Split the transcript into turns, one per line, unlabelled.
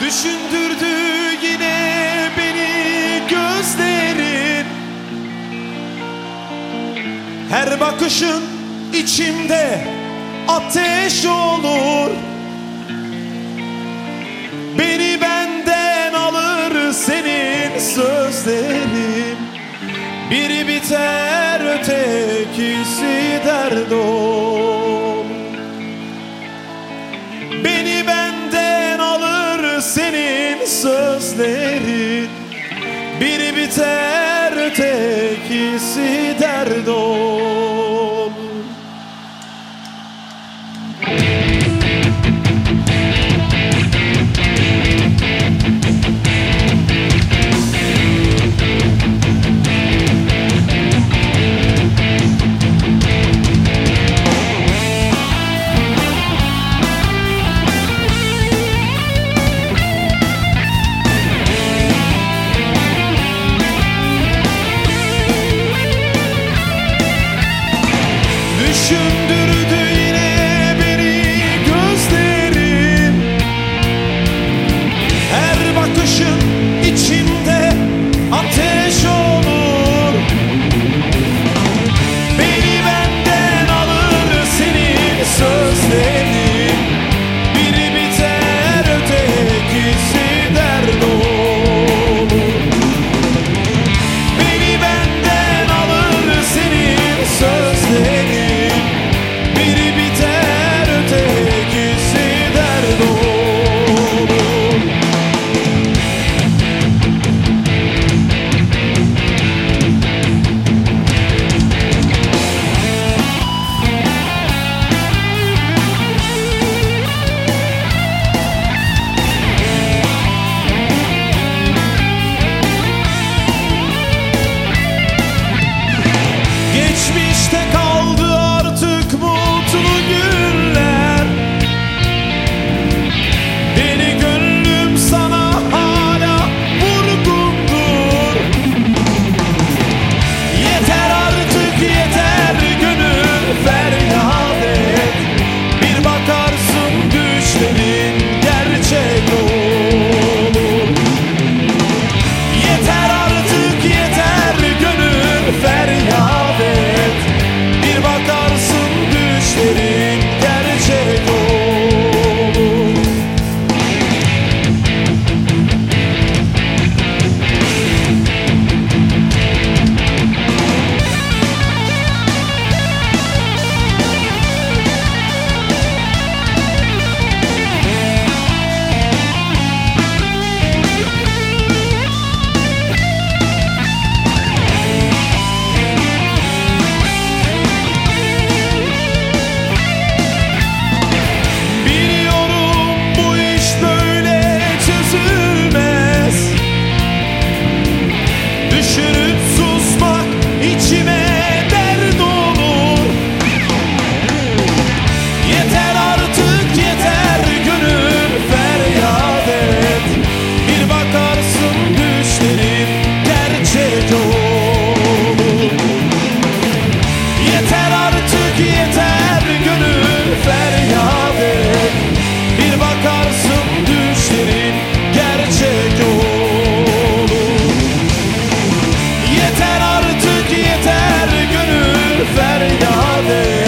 Düşündürdü yine beni gözlerin. Her bakışın içimde ateş olur. Beni benden alır senin sözlerin. Biri biter ötekisi dert ol. Beni benden alır senin sözlerin. Biri biter ötekisi dert ol. Düşündürdü yine beni gözlerin. Her bakışın içimde ateş olur. Beni benden alır senin sözlerin. Biri biter ötekisi dert olur. Beni benden alır senin sözlerin. Geçmişte kaldı artık mutlu günler. Deli gönlüm sana hala vurgundur. Yeter artık yeter gönül feryat et. Bir bakarsın düşlerin gerçek olur. Yeter artık yeter gönül feryat et. Bir bakarsın düşlerin gerçek olur. Düşünüp susmak içime dert olur. Yeter artık yeter gönül feryat et. Bir bakarsın düşlerin gerçek olur. Yeter artık yeter gönül feryat et. Bir bakarsın düşlerin gerçek olur. Yeter artık yeter gönül feryat et.